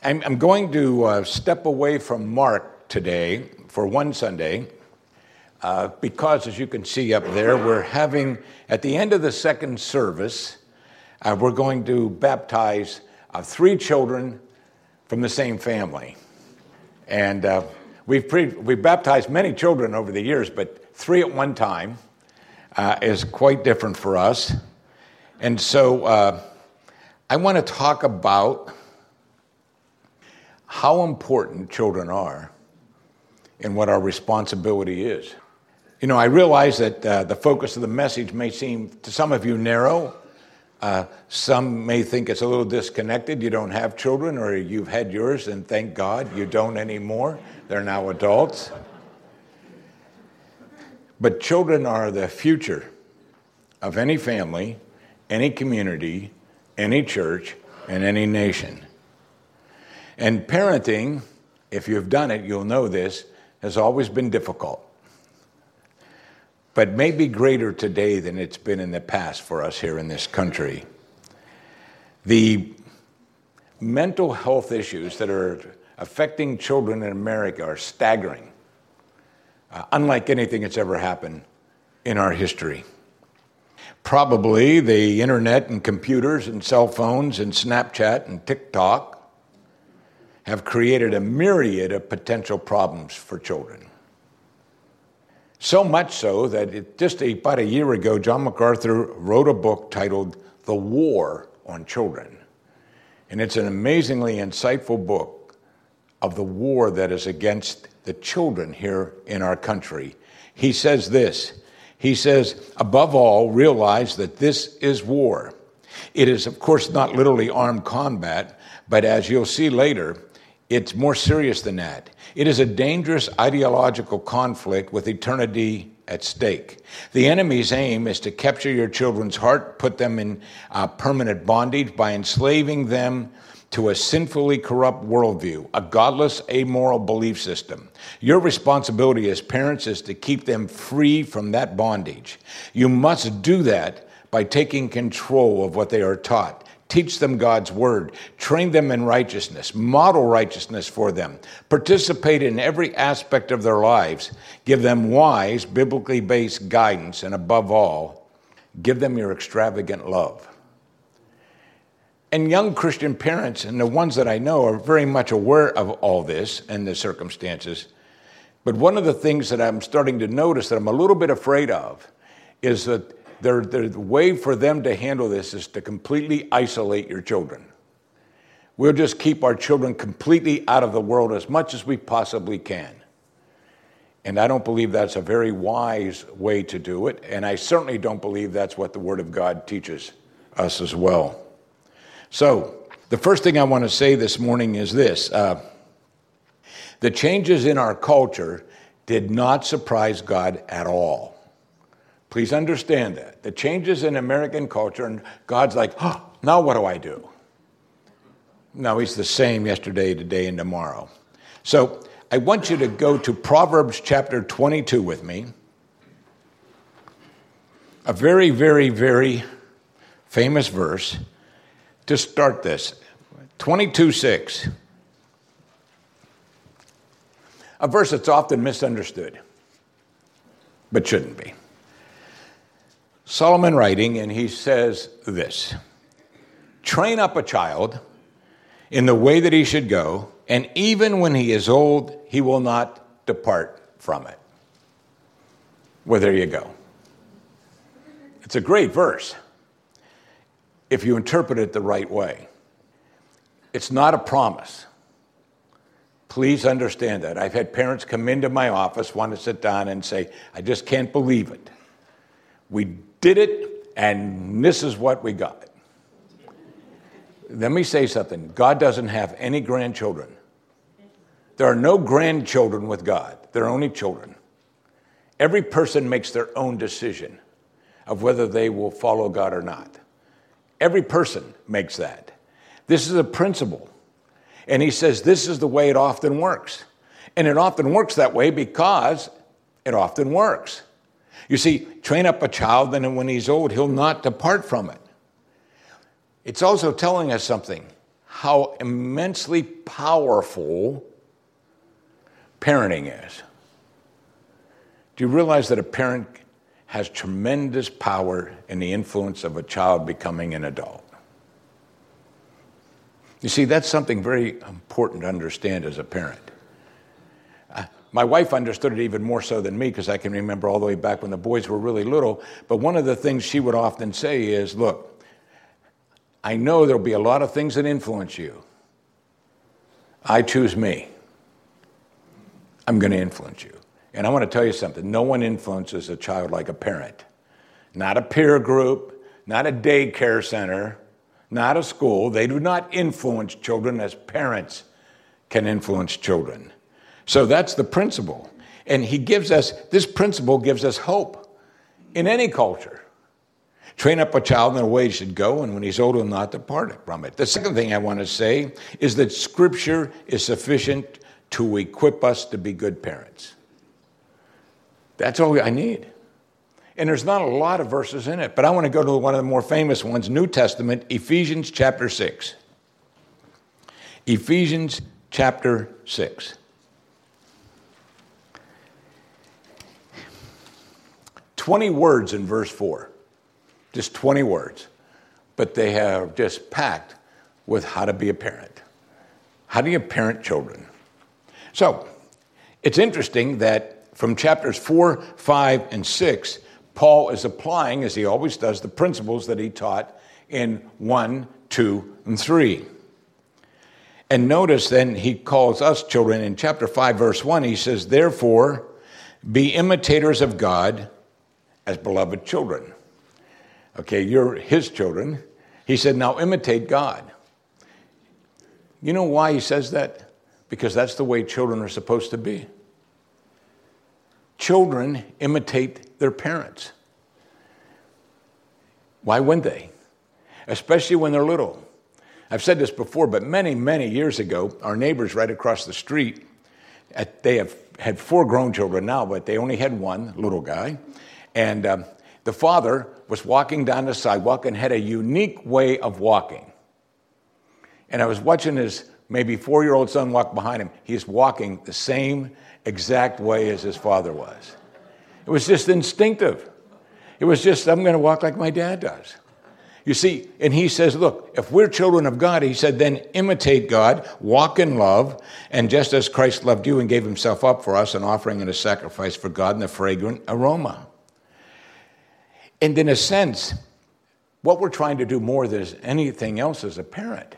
I'm going to step away from Mark today for one Sunday because, as you can see up there, we're having, at the end of the second service, we're going to baptize 3 children from the same family. And we've baptized many children over the years, but 3 at one time is quite different for us. And so I want to talk about how important children are and what our responsibility is. You know, I realize that the focus of the message may seem to some of you narrow. Some may think it's a little disconnected. You don't have children, or you've had yours, and thank God you don't anymore. They're now adults. But children are the future of any family, any community, any church, and any nation. And parenting, if you've done it, you'll know this, has always been difficult. But may be greater today than it's been in the past for us here in this country. The mental health issues that are affecting children in America are staggering, unlike anything that's ever happened in our history. Probably the internet and computers and cell phones and Snapchat and TikTok have created a myriad of potential problems for children. So much so that just about a year ago, John MacArthur wrote a book titled The War on Children. And it's an amazingly insightful book of the war that is against the children here in our country. He says this, he says, above all, realize that this is war. It is, of course, not literally armed combat, but as you'll see later, it's more serious than that. It is a dangerous ideological conflict with eternity at stake. The enemy's aim is to capture your children's heart, put them in permanent bondage by enslaving them to a sinfully corrupt worldview, a godless, amoral belief system. Your responsibility as parents is to keep them free from that bondage. You must do that by taking control of what they are taught. Teach them God's word, train them in righteousness, model righteousness for them, participate in every aspect of their lives, give them wise, biblically based guidance, and above all, give them your extravagant love. And young Christian parents, and the ones that I know, are very much aware of all this and the circumstances. But one of the things that I'm starting to notice that I'm a little bit afraid of is that the way for them to handle this is to completely isolate your children. We'll just keep our children completely out of the world as much as we possibly can. And I don't believe that's a very wise way to do it. And I certainly don't believe that's what the Word of God teaches us as well. So the first thing I want to say this morning is this. The changes in our culture did not surprise God at all. Please understand that. The changes in American culture, and God's like, now what do I do? No, he's the same yesterday, today, and tomorrow. So I want you to go to Proverbs chapter 22 with me. A very, very, very famous verse to start this. 22:6. A verse that's often misunderstood, but shouldn't be. Solomon writing, and he says this, train up a child in the way that he should go, and even when he is old, he will not depart from it. Well, there you go. It's a great verse if you interpret it the right way. It's not a promise. Please understand that. I've had parents come into my office, want to sit down and say, I just can't believe it. We did it, and this is what we got. Let me say something. God doesn't have any grandchildren. There are no grandchildren with God. There are only children. Every person makes their own decision of whether they will follow God or not. Every person makes that. This is a principle. And he says this is the way it often works. And it often works that way because it often works. You see, train up a child, and when he's old, he'll not depart from it. It's also telling us something. how immensely powerful parenting is. Do you realize that a parent has tremendous power in the influence of a child becoming an adult? You see, that's something very important to understand as a parent. My wife understood it even more so than me, because I can remember all the way back when the boys were really little. But one of the things she would often say is, look, I know there'll be a lot of things that influence you. I choose me. I'm going to influence you. And I want to tell you something. No one influences a child like a parent. Not a peer group, not a daycare center, not a school. They do not influence children as parents can influence children. So that's the principle. And this principle gives us hope in any culture. Train up a child in the way he should go, and when he's old, he'll not depart from it. The second thing I want to say is that Scripture is sufficient to equip us to be good parents. That's all I need. And there's not a lot of verses in it, but I want to go to one of the more famous ones, New Testament, Ephesians chapter 6. Ephesians chapter 6. 20 words in verse 4. Just 20 words. But they are just packed with how to be a parent. How do you parent children? So, it's interesting that from chapters 4, 5, and 6, Paul is applying, as he always does, the principles that he taught in 1, 2, and 3. And notice then he calls us children. In chapter 5, verse 1, he says, therefore, be imitators of God as beloved children. Okay, you're his children. He said, now imitate God. You know why he says that? Because that's the way children are supposed to be. Children imitate their parents. Why wouldn't they? Especially when they're little. I've said this before, but many, many years ago, our neighbors right across the street, they have had 4 grown children now, but they only had one little guy. And the father was walking down the sidewalk and had a unique way of walking. And I was watching his maybe 4-year-old son walk behind him. He's walking the same exact way as his father was. It was just instinctive. It was just, I'm going to walk like my dad does. You see, and he says, look, if we're children of God, he said, then imitate God, walk in love, and just as Christ loved you and gave himself up for us, an offering and a sacrifice for God and a fragrant aroma. And in a sense, what we're trying to do more than anything else as a parent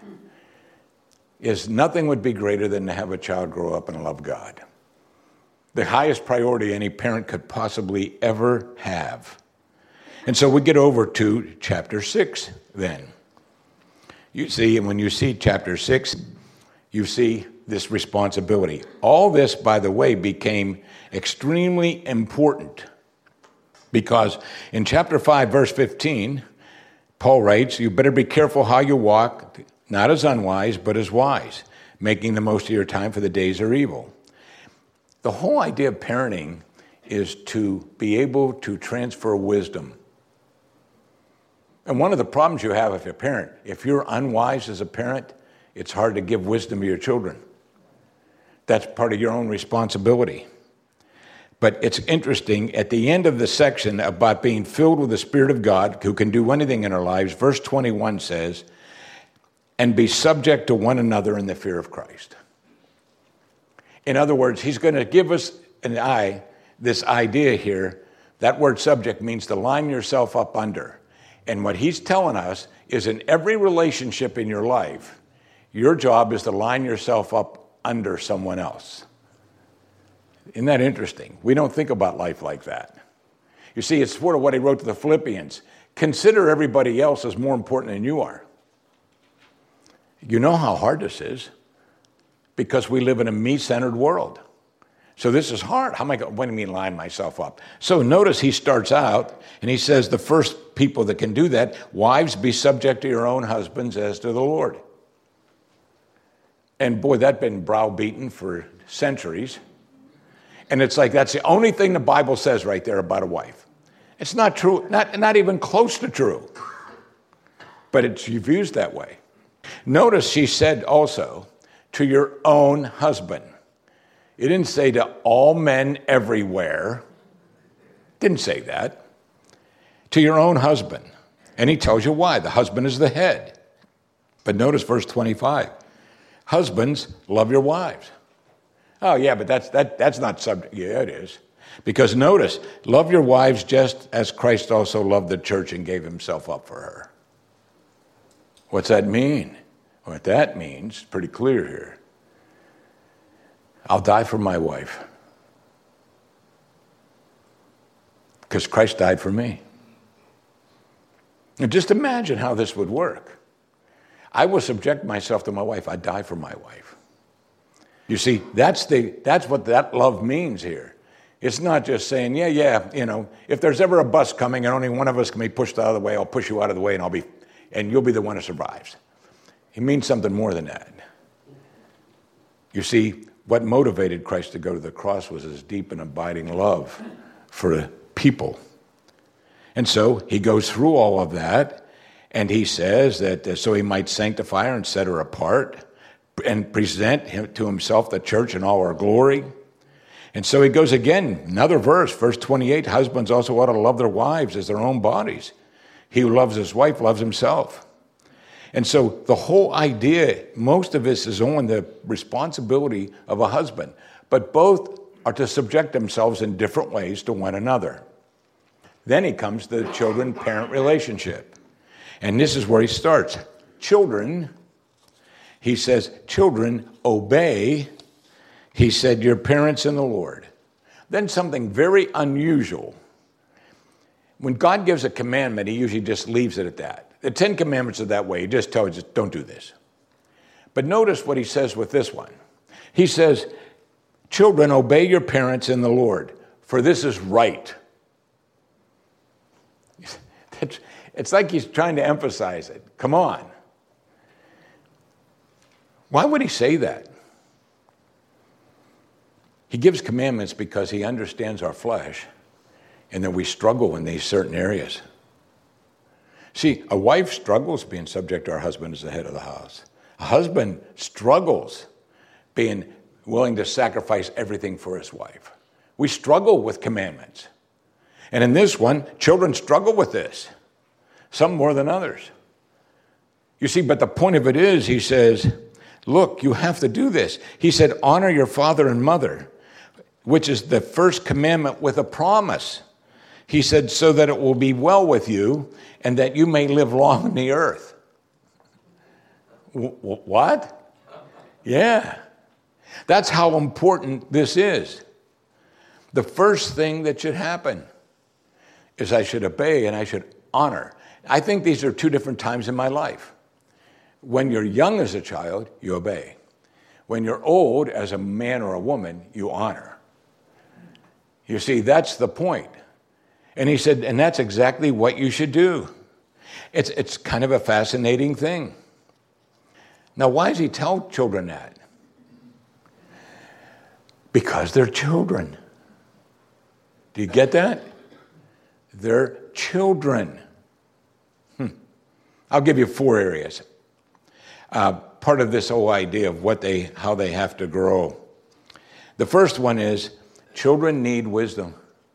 is nothing would be greater than to have a child grow up and love God. The highest priority any parent could possibly ever have. And so we get over to chapter 6 then. You see, and when you see chapter 6, you see this responsibility. All this, by the way, became extremely important because in chapter 5, verse 15, Paul writes, you better be careful how you walk, not as unwise, but as wise, making the most of your time, for the days are evil. The whole idea of parenting is to be able to transfer wisdom. And one of the problems you have if you're a parent, if you're unwise as a parent, it's hard to give wisdom to your children. That's part of your own responsibility. But it's interesting, at the end of the section about being filled with the Spirit of God, who can do anything in our lives, verse 21 says, and be subject to one another in the fear of Christ. In other words, he's going to give us this idea here. That word subject means to line yourself up under. And what he's telling us is in every relationship in your life, your job is to line yourself up under someone else. Isn't that interesting? We don't think about life like that. You see, it's sort of what he wrote to the Philippians. Consider everybody else as more important than you are. You know how hard this is because we live in a me-centered world. So this is hard. What do you mean line myself up? So notice he starts out and he says the first people that can do that, wives, be subject to your own husbands as to the Lord. And boy, that's been browbeaten for centuries. And it's like that's the only thing the Bible says right there about a wife. It's not true, not even close to true. But it's used that way. Notice she said also, to your own husband. It didn't say to all men everywhere. Didn't say that. To your own husband. And he tells you why. The husband is the head. But notice verse 25. Husbands, love your wives. Oh, yeah, but that's not subject. Yeah, it is. Because notice, love your wives just as Christ also loved the church and gave himself up for her. What's that mean? What that means, pretty clear here. I'll die for my wife. Because Christ died for me. And just imagine how this would work. I will subject myself to my wife. I die for my wife. You see, that's what that love means here. It's not just saying, if there's ever a bus coming and only one of us can be pushed out of the way, I'll push you out of the way and you'll be the one who survives. It means something more than that. You see, what motivated Christ to go to the cross was his deep and abiding love for the people. And so he goes through all of that, and he says that so he might sanctify her and set her apart and present to himself the church in all her glory. And so he goes again, another verse, verse 28, husbands also ought to love their wives as their own bodies. He who loves his wife loves himself. And so the whole idea, most of this is on the responsibility of a husband, but both are to subject themselves in different ways to one another. Then he comes to the children-parent relationship. And this is where he starts. Children, he says, children, obey, he said, your parents in the Lord. Then something very unusual. When God gives a commandment, he usually just leaves it at that. The 10 Commandments are that way. He just tells you, don't do this. But notice what he says with this one. He says, children, obey your parents in the Lord, for this is right. It's like he's trying to emphasize it. Come on. Why would he say that? He gives commandments because he understands our flesh and that we struggle in these certain areas. See, a wife struggles being subject to her husband as the head of the house. A husband struggles being willing to sacrifice everything for his wife. We struggle with commandments. And in this one, children struggle with this, some more than others. You see, but the point of it is, he says, look, you have to do this. He said, honor your father and mother, which is the first commandment with a promise. He said, so that it will be well with you and that you may live long on the earth. What? Yeah. That's how important this is. The first thing that should happen is I should obey and I should honor. I think these are two different times in my life. When you're young as a child, you obey. When you're old as a man or a woman, you honor. You see, that's the point. And he said, and that's exactly what you should do. It's kind of a fascinating thing. Now, why does he tell children that? Because they're children. Do you get that? They're children. I'll give you 4 areas. Part of this whole idea of how they have to grow. The first one is children need wisdom.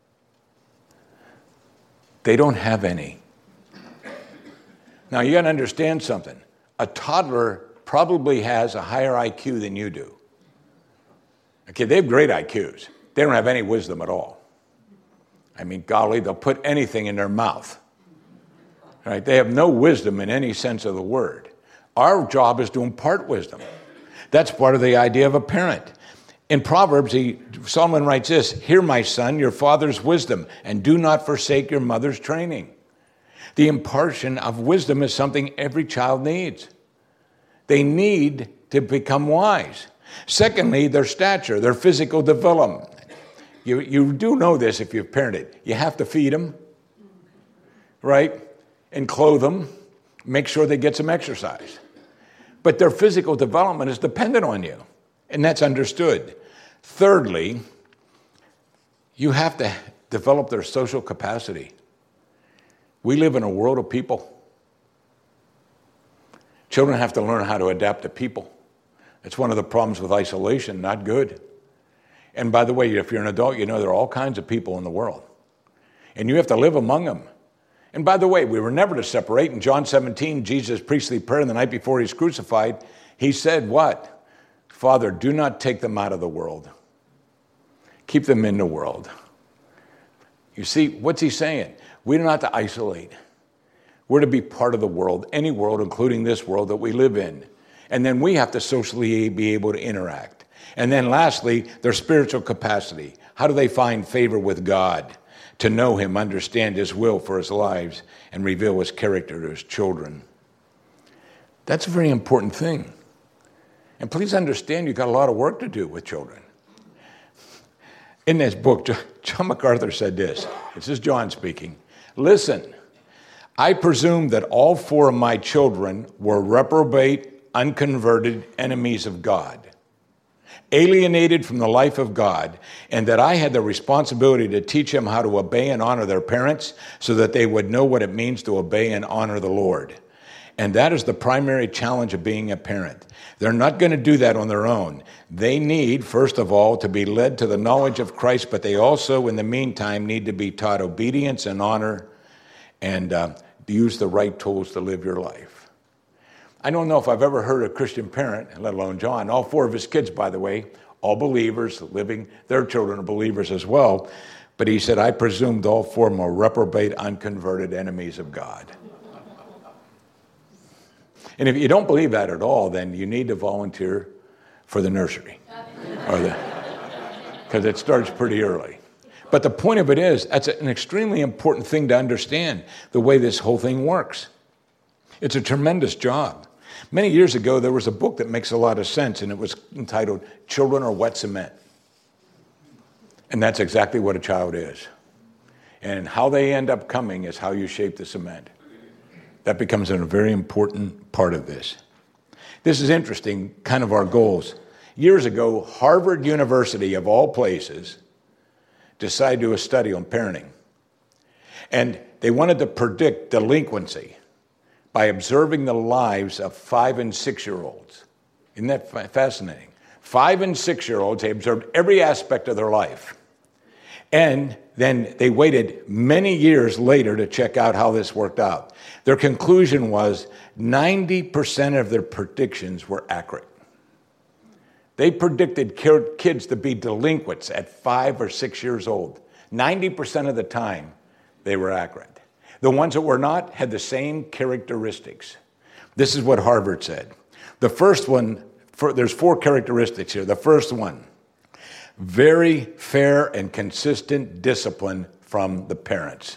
They don't have any. Now, you got to understand something. A toddler probably has a higher IQ than you do. Okay, they have great IQs. They don't have any wisdom at all. I mean, golly, they'll put anything in their mouth. Right? They have no wisdom in any sense of the word. Our job is to impart wisdom. That's part of the idea of a parent. In Proverbs, Solomon writes this, hear, my son, your father's wisdom, and do not forsake your mother's training. The impartation of wisdom is something every child needs. They need to become wise. Secondly, their stature, their physical development. You do know this if you've parented. You have to feed them, right? And clothe them. Make sure they get some exercise. But their physical development is dependent on you, and that's understood. Thirdly, you have to develop their social capacity. We live in a world of people. Children have to learn how to adapt to people. That's one of the problems with isolation, not good. And by the way, if you're an adult, you know there are all kinds of people in the world. And you have to live among them. And by the way, we were never to separate. In John 17, Jesus' priestly prayer the night before he's crucified, he said what? Father, do not take them out of the world. Keep them in the world. You see, what's he saying? We're not to isolate. We're to be part of the world, any world, including this world that we live in. And then we have to socially be able to interact. And then lastly, their spiritual capacity. How do they find favor with God? To know him, understand his will for his lives, and reveal his character to his children. That's a very important thing. And please understand, you've got a lot of work to do with children. In this book, John MacArthur said this. This is John speaking. Listen, I presume that all 4 of my children were reprobate, unconverted enemies of God, alienated from the life of God, and that I had the responsibility to teach them how to obey and honor their parents so that they would know what it means to obey and honor the Lord. And that is the primary challenge of being a parent. They're not going to do that on their own. They need, first of all, to be led to the knowledge of Christ, but they also, in the meantime, need to be taught obedience and honor and use the right tools to live your life. I don't know if I've ever heard a Christian parent, let alone John, all 4 of his kids, by the way, all believers, living, their children are believers as well. But he said, I presumed all 4 of them are reprobate, unconverted enemies of God. And if you don't believe that at all, then you need to volunteer for the nursery. Because it starts pretty early. But the point of it is, that's an extremely important thing to understand, the way this whole thing works. It's a tremendous job. Many years ago, there was a book that makes a lot of sense, and it was entitled Children Are Wet Cement. And that's exactly what a child is. And how they end up coming is how you shape the cement. That becomes a very important part of this. This is interesting, kind of our goals. Years ago, Harvard University, of all places, decided to do a study on parenting. And they wanted to predict delinquency by observing the lives of 5- and 6-year-olds. Isn't that fascinating? 5- and 6-year-olds, they observed every aspect of their life. And then they waited many years later to check out how this worked out. Their conclusion was 90% of their predictions were accurate. They predicted kids to be delinquents at 5 or 6 years old. 90% of the time, they were accurate. The ones that were not had the same characteristics. This is what Harvard said. The first one, there's 4 characteristics here. The first one, very fair and consistent discipline from the parents.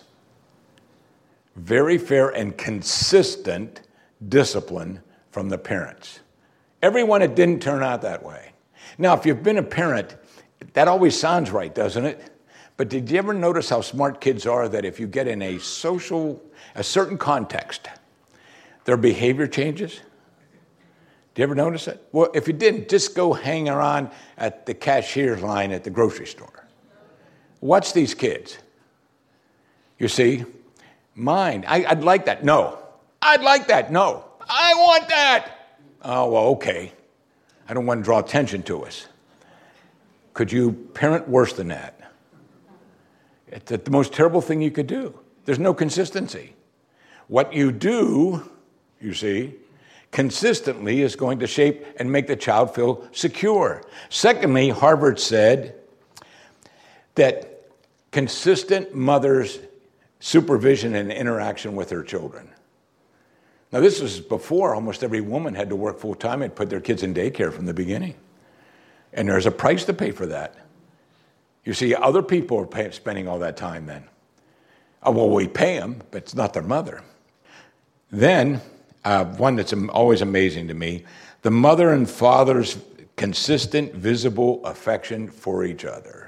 Very fair and consistent discipline from the parents. Everyone, it didn't turn out that way. Now, if you've been a parent, that always sounds right, doesn't it? But did you ever notice how smart kids are, that if you get in a certain context, their behavior changes? Do you ever notice it? Well, if you didn't, just go hang around at the cashier's line at the grocery store. Watch these kids. You see, mine, I'd like that. No. I'd like that. No. I want that. Oh, well, okay. I don't want to draw attention to us. Could you parent worse than that? It's the most terrible thing you could do. There's no consistency. What you do, you see, consistently is going to shape and make the child feel secure. Secondly, Harvard said that consistent mothers' supervision and interaction with their children. Now, this was before almost every woman had to work full-time and put their kids in daycare from the beginning. And there's a price to pay for that. You see, other people are spending all that time then. Oh, well, we pay them, but it's not their mother. Then, one that's always amazing to me, the mother and father's consistent, visible affection for each other.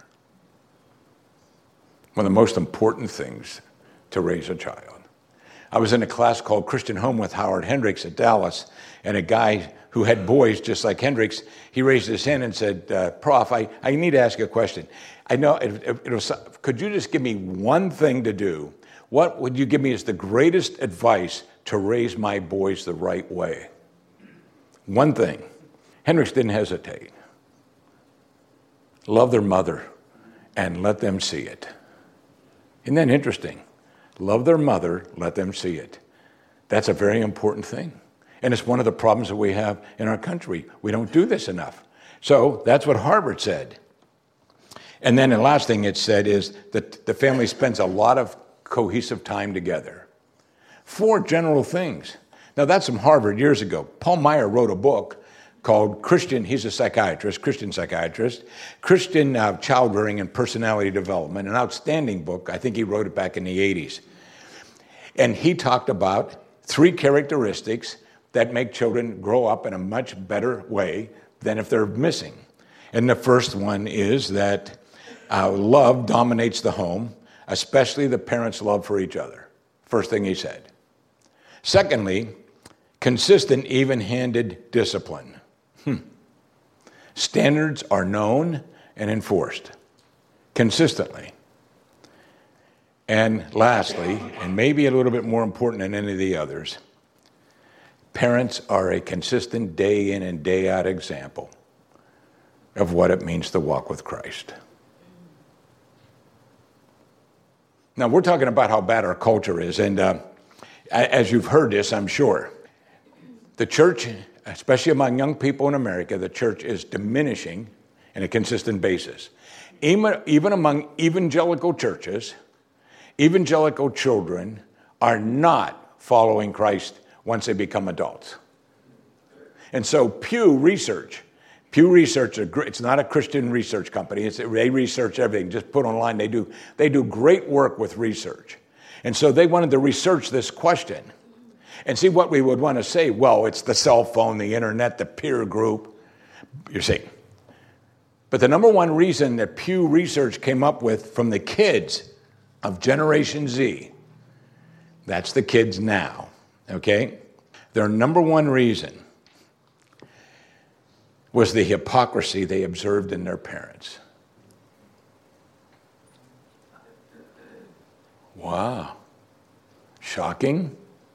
One of the most important things to raise a child. I was in a class called Christian Home with Howard Hendricks at Dallas, and a guy who had boys just like Hendricks, he raised his hand and said, Prof, I need to ask you a question. I know, could you just give me one thing to do? What would you give me as the greatest advice to raise my boys the right way? one thing. Hendricks didn't hesitate. Love their mother and let them see it. Isn't that interesting? Love their mother, let them see it. That's a very important thing. And it's one of the problems that we have in our country. We don't do this enough. So that's what Harvard said. And then the last thing it said is that the family spends a lot of cohesive time together. 4 general things. Now that's from Harvard years ago. Paul Meyer wrote a book called he's a psychiatrist, Christian psychiatrist, Christian Child Rearing and Personality Development, an outstanding book. I think he wrote it back in the 80s. And he talked about 3 characteristics that make children grow up in a much better way than if they're missing. And the first one is that love dominates the home, especially the parents' love for each other. First thing he said. Secondly, consistent, even-handed discipline. Standards are known and enforced consistently. And lastly, and maybe a little bit more important than any of the others, parents are a consistent day in and day out example of what it means to walk with Christ. Now, we're talking about how bad our culture is, and as you've heard this, I'm sure, the church, especially among young people in America, the church is diminishing on a consistent basis. Even among evangelical churches, evangelical children are not following Christ once they become adults. And so Pew Research, it's not a Christian research company. They research everything. Just put online. They do great work with research. And so they wanted to research this question and see what we would want to say. Well, it's the cell phone, the internet, the peer group. You see. But the number one reason that Pew Research came up with from the kids of Generation Z, that's the kids now, okay? Their number one reason was the hypocrisy they observed in their parents. Wow. Shocking.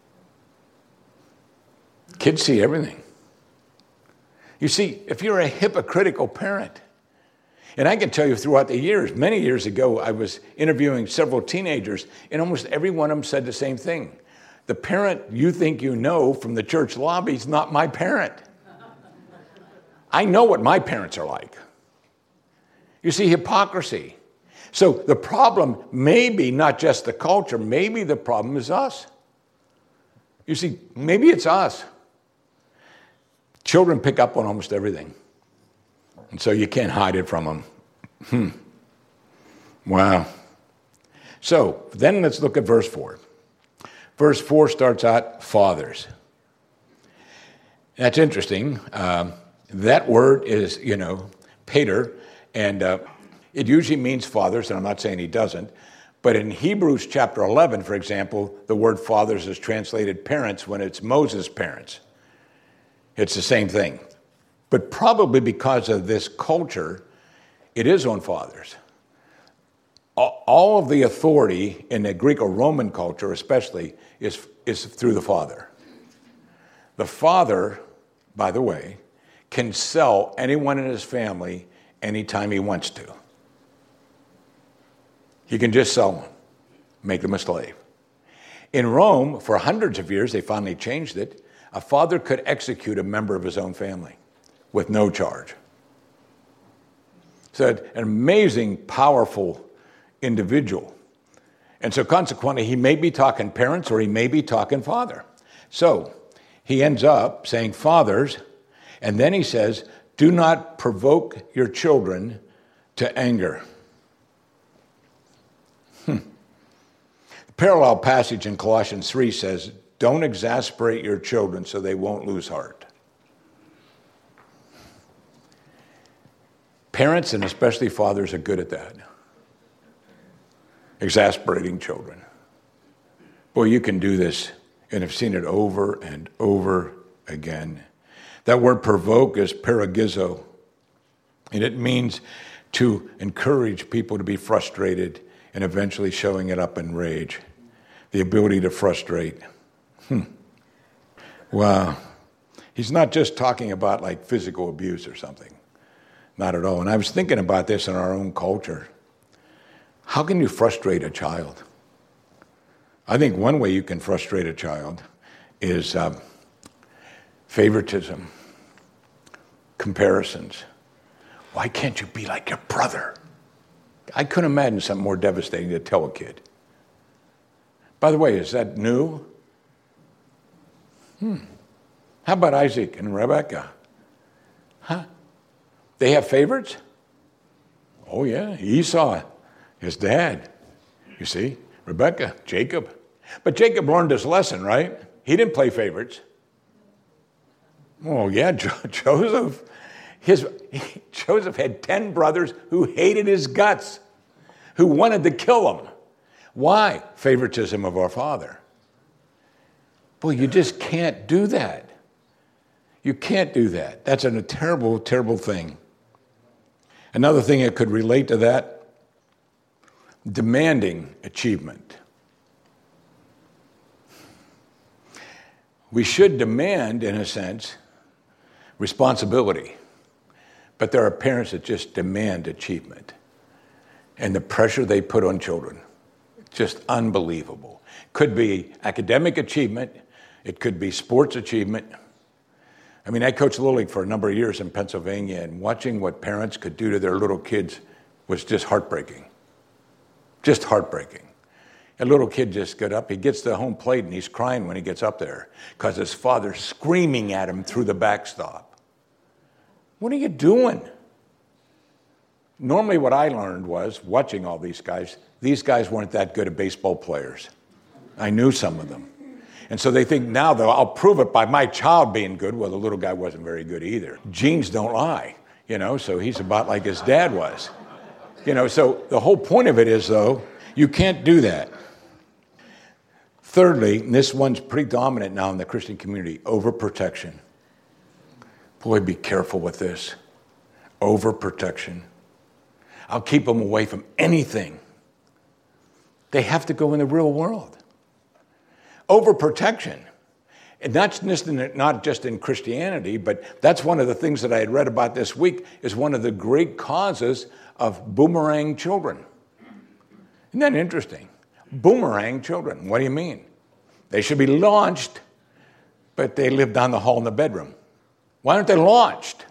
Kids see everything. You see, if you're a hypocritical parent, and I can tell you throughout the years, many years ago, I was interviewing several teenagers, and almost every one of them said the same thing. The parent you think you know from the church lobby is not my parent. I know what my parents are like. You see, hypocrisy. So the problem may be not just the culture, maybe the problem is us. You see, maybe it's us. Children pick up on almost everything. And so you can't hide it from them. Wow. So then let's look at verse 4. Verse 4 starts out, fathers. That's interesting. That word is, pater, and it usually means fathers, and I'm not saying he doesn't. But in Hebrews chapter 11, for example, the word fathers is translated parents when it's Moses' parents. It's the same thing. But probably because of this culture, it is on fathers. All of the authority in the Greek or Roman culture especially is through the father. The father, by the way, can sell anyone in his family anytime he wants to. He can just sell them, make them a slave. In Rome, for hundreds of years, they finally changed it, a father could execute a member of his own family with no charge. So an amazing, powerful individual. And so consequently, he may be talking parents or he may be talking father. So he ends up saying fathers, and then he says, do not provoke your children to anger. The parallel passage in Colossians 3 says, don't exasperate your children so they won't lose heart. Parents, and especially fathers, are good at that. Exasperating children. Boy, you can do this, and I've seen it over and over again. That word provoke is paragizo, and it means to encourage people to be frustrated and eventually showing it up in rage. The ability to frustrate. Wow. He's not just talking about like physical abuse or something. Not at all. And I was thinking about this in our own culture. How can you frustrate a child? I think one way you can frustrate a child is favoritism, comparisons. Why can't you be like your brother? I couldn't imagine something more devastating to tell a kid. By the way, is that new? How about Isaac and Rebekah? Huh? They have favorites? Oh yeah, Esau, his dad. You see, Rebekah, Jacob. But Jacob learned his lesson, right? He didn't play favorites. Oh yeah, Joseph. Joseph had 10 brothers who hated his guts, who wanted to kill him. Why? Favoritism of our father. Boy, you just can't do that. You can't do that. That's a terrible, terrible thing. Another thing that could relate to that, demanding achievement. We should demand, in a sense, responsibility. But there are parents that just demand achievement. And the pressure they put on children, just unbelievable. Could be academic achievement. It could be sports achievement. I mean, I coached Little League for a number of years in Pennsylvania, and watching what parents could do to their little kids was just heartbreaking. Just heartbreaking. A little kid just got up, he gets to the home plate, and he's crying when he gets up there because his father's screaming at him through the backstop. What are you doing? Normally what I learned was, watching all these guys weren't that good at baseball players. I knew some of them. And so they think now, though, I'll prove it by my child being good. Well, the little guy wasn't very good either. Genes don't lie, so he's about like his dad was. So the whole point of it is, though, you can't do that. Thirdly, and this one's pretty dominant now in the Christian community, overprotection. Boy, be careful with this. Overprotection. I'll keep them away from anything. They have to go in the real world. Overprotection. And not just in Christianity, but that's one of the things that I had read about this week, is one of the great causes of boomerang children. Isn't that interesting? Boomerang children. What do you mean? They should be launched, but they live down the hall in the bedroom. Why aren't they launched?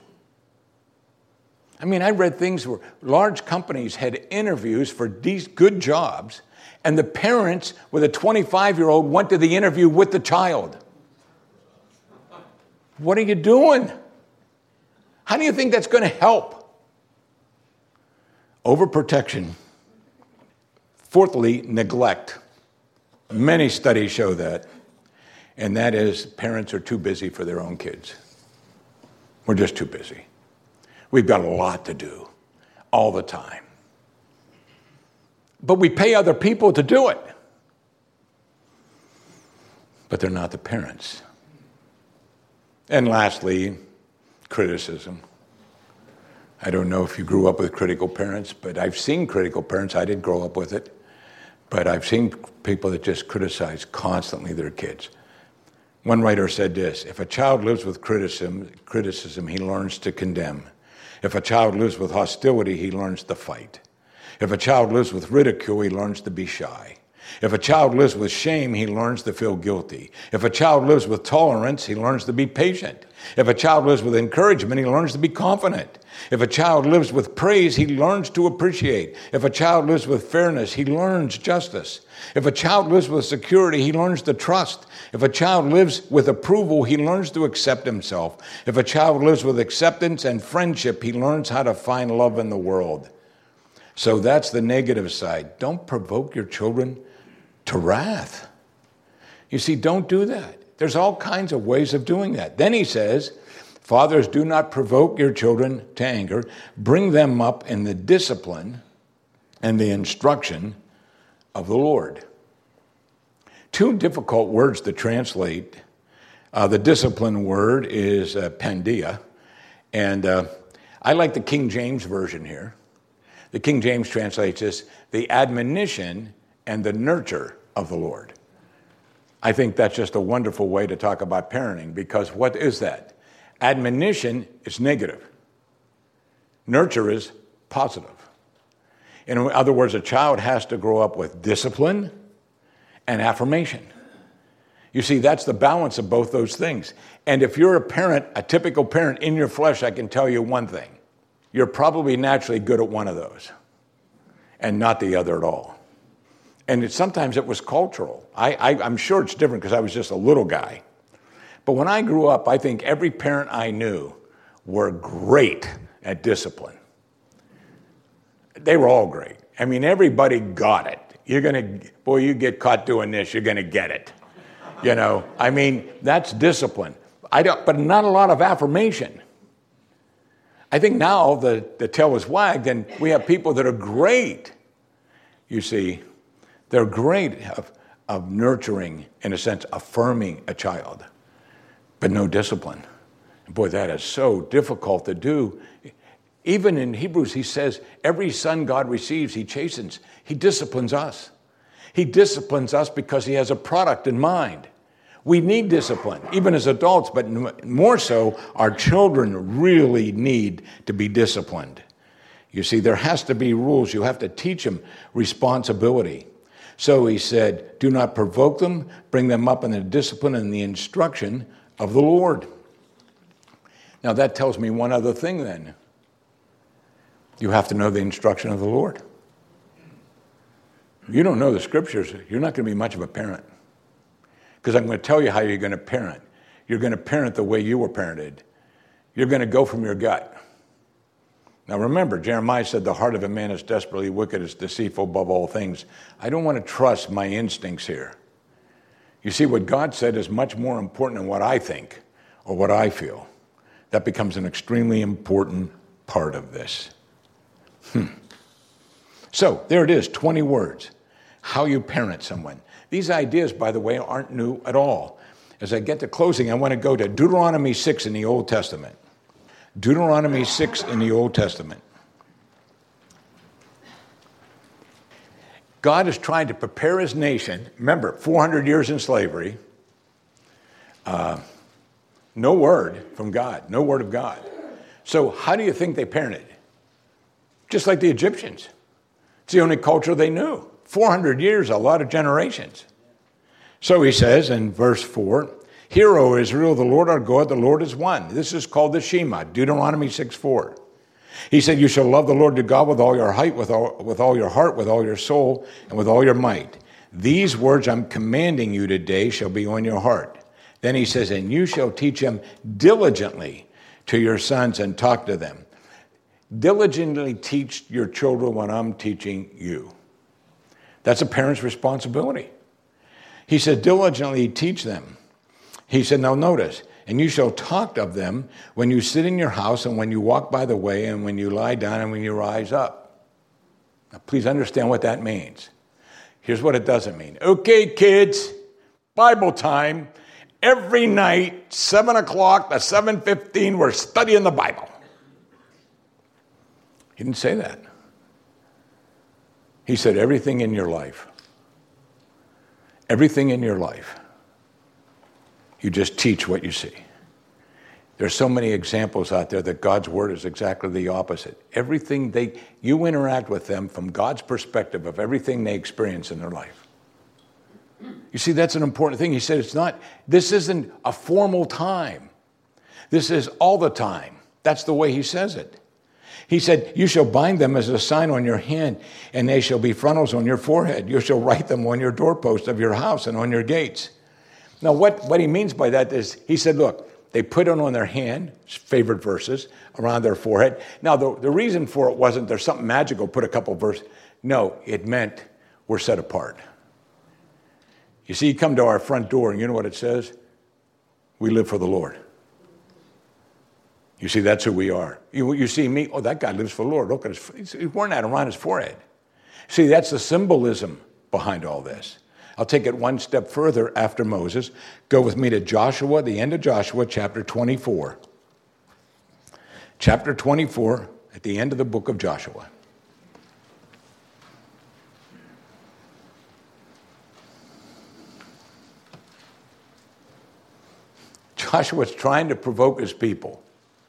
I mean, I read things where large companies had interviews for these good jobs, and the parents with a 25-year-old went to the interview with the child. What are you doing? How do you think that's going to help? Overprotection. Fourthly, neglect. Many studies show that, and that is parents are too busy for their own kids. We're just too busy. We've got a lot to do all the time. But we pay other people to do it. But they're not the parents. And lastly, criticism. I don't know if you grew up with critical parents, but I've seen critical parents. I didn't grow up with it. But I've seen people that just criticize constantly their kids. One writer said this: if a child lives with criticism, he learns to condemn. If a child lives with hostility, he learns to fight. If a child lives with ridicule, he learns to be shy. If a child lives with shame, he learns to feel guilty. If a child lives with tolerance, he learns to be patient. If a child lives with encouragement, he learns to be confident. If a child lives with praise, he learns to appreciate. If a child lives with fairness, he learns justice. If a child lives with security, he learns to trust. If a child lives with approval, he learns to accept himself. If a child lives with acceptance and friendship, he learns how to find love in the world. So that's the negative side. Don't provoke your children to wrath. You see, don't do that. There's all kinds of ways of doing that. Then he says, fathers, do not provoke your children to anger. Bring them up in the discipline and the instruction of the Lord. Two difficult words to translate. The discipline word is pandia. And I like the King James Version here. The King James translates this, the admonition and the nurture of the Lord. I think that's just a wonderful way to talk about parenting, because what is that? Admonition is negative. Nurture is positive. In other words, a child has to grow up with discipline and affirmation. You see, that's the balance of both those things. And if you're a parent, a typical parent in your flesh, I can tell you one thing. You're probably naturally good at one of those and not the other at all. And sometimes it was cultural. I'm sure it's different because I was just a little guy. But when I grew up, I think every parent I knew were great at discipline. They were all great. I mean, everybody got it. You get caught doing this, you're going to get it. I mean, that's discipline. But not a lot of affirmation. I think now the tail is wagged, and we have people that are great. You see, they're great of nurturing, in a sense, affirming a child, but no discipline. Boy, that is so difficult to do. Even in Hebrews, he says, every son God receives, he chastens. He disciplines us. He disciplines us because he has a product in mind. We need discipline, even as adults, but more so, our children really need to be disciplined. You see, there has to be rules. You have to teach them responsibility. So he said, do not provoke them, bring them up in the discipline and the instruction of the Lord. Now that tells me one other thing then. You have to know the instruction of the Lord. If you don't know the scriptures, you're not going to be much of a parent. Because I'm going to tell you how you're going to parent. You're going to parent the way you were parented. You're going to go from your gut. Now remember, Jeremiah said the heart of a man is desperately wicked, it's deceitful above all things. I don't want to trust my instincts here. You see, what God said is much more important than what I think or what I feel. That becomes an extremely important part of this. So there it is, 20 words. How you parent someone. These ideas, by the way, aren't new at all. As I get to closing, I want to go to Deuteronomy 6 in the Old Testament. Deuteronomy 6 in the Old Testament. God is trying to prepare his nation. Remember, 400 years in slavery. No word from God. No word of God. So how do you think they parented? Just like the Egyptians. It's the only culture they knew. 400 years, a lot of generations. So he says in verse 4, Hear, O Israel, the Lord our God, the Lord is one. This is called the Shema, Deuteronomy 6:4. He said, You shall love the Lord your God with all your height, with all your heart, with all your soul, and with all your might. These words I'm commanding you today shall be on your heart. Then he says, And you shall teach them diligently to your sons and talk to them. Diligently teach your children what I'm teaching you. That's a parent's responsibility. He said, diligently teach them. He said, now notice, and you shall talk of them when you sit in your house and when you walk by the way and when you lie down and when you rise up. Now, please understand what that means. Here's what it doesn't mean. Okay, kids, Bible time. Every night, 7 o'clock to 7:15, we're studying the Bible. He didn't say that. He said everything in your life. Everything in your life. You just teach what you see. There's so many examples out there that God's word is exactly the opposite. Everything you interact with them from God's perspective of everything they experience in their life. You see, that's an important thing. He said this isn't a formal time. This is all the time. That's the way he says it. He said, you shall bind them as a sign on your hand, and they shall be frontals on your forehead. You shall write them on your doorposts of your house and on your gates. Now, what he means by that is, he said, look, they put it on their hand, favorite verses, around their forehead. Now, the reason for it wasn't there's something magical, put a couple verses. No, it meant we're set apart. You see, you come to our front door, and you know what it says? We live for the Lord. You see, that's who we are. You see me, oh, that guy lives for the Lord. Look at he's wearing that around his forehead. See, that's the symbolism behind all this. I'll take it one step further after Moses. Go with me to Joshua, the end of Joshua, chapter 24. Chapter 24, at the end of the book of Joshua. Joshua's trying to provoke his people.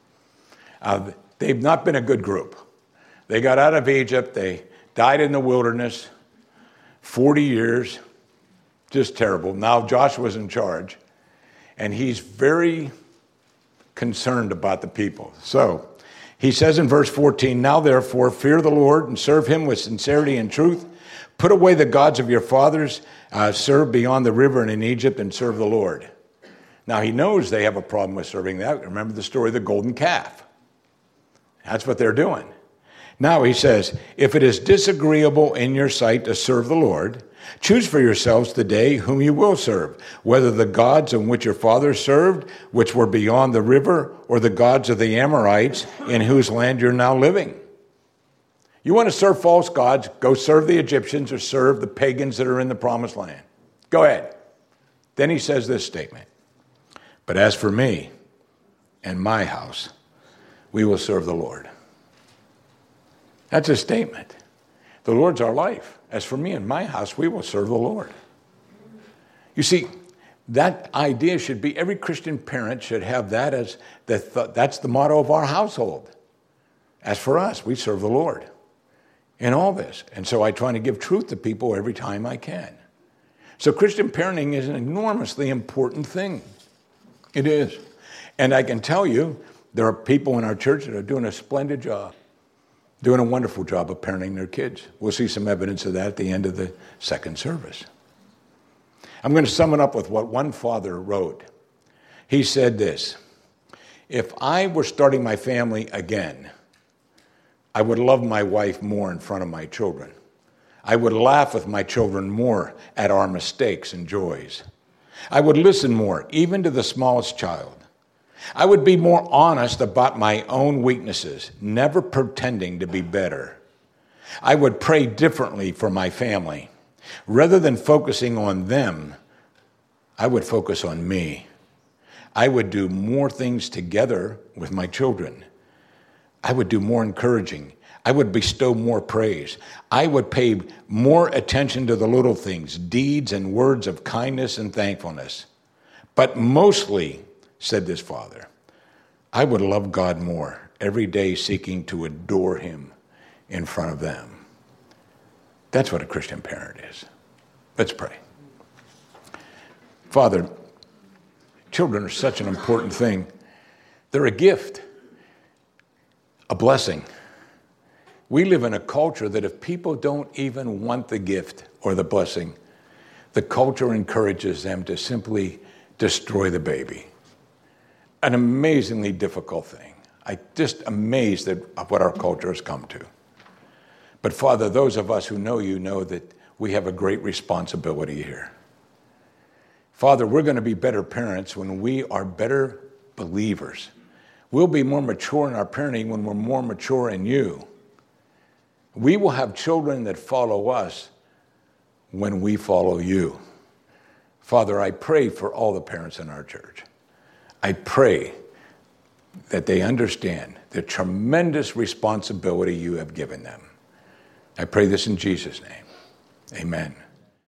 They've not been a good group. They got out of Egypt. They died in the wilderness, 40 years, just terrible. Now Joshua's in charge, and he's very concerned about the people. So he says in verse 14, "Now therefore fear the Lord and serve him with sincerity and truth. Put away the gods of your fathers, serve beyond the river and in Egypt, and serve the Lord." Now he knows they have a problem with serving that. Remember the story of the golden calf. That's what they're doing. Now he says, "If it is disagreeable in your sight to serve the Lord, choose for yourselves today whom you will serve, whether the gods in which your fathers served, which were beyond the river, or the gods of the Amorites in whose land you're now living." You want to serve false gods, go serve the Egyptians or serve the pagans that are in the promised land. Go ahead. Then he says this statement, "But as for me and my house, we will serve the Lord." That's a statement. The Lord's our life. As for me and my house, we will serve the Lord. You see, that idea should be, every Christian parent should have that as, that's the motto of our household. As for us, we serve the Lord in all this. And so I try to give truth to people every time I can. So Christian parenting is an enormously important thing. It is. And I can tell you, there are people in our church that are doing a splendid job, doing a wonderful job of parenting their kids. We'll see some evidence of that at the end of the second service. I'm going to sum it up with what one father wrote. He said this, "If I were starting my family again, I would love my wife more in front of my children. I would laugh with my children more at our mistakes and joys. I would listen more, even to the smallest child. I would be more honest about my own weaknesses, never pretending to be better. I would pray differently for my family. Rather than focusing on them, I would focus on me. I would do more things together with my children. I would do more encouraging. I would bestow more praise. I would pay more attention to the little things, deeds and words of kindness and thankfulness. But mostly," said this father, "I would love God more, every day seeking to adore him in front of them." That's what a Christian parent is. Let's pray. Father, children are such an important thing. They're a gift, a blessing. We live in a culture that if people don't even want the gift or the blessing, the culture encourages them to simply destroy the baby. An amazingly difficult thing. I'm just amazed at what our culture has come to. But Father, those of us who know you know that we have a great responsibility here. Father, we're going to be better parents when we are better believers. We'll be more mature in our parenting when we're more mature in you. We will have children that follow us when we follow you. Father, I pray for all the parents in our church. I pray that they understand the tremendous responsibility you have given them. I pray this in Jesus' name. Amen.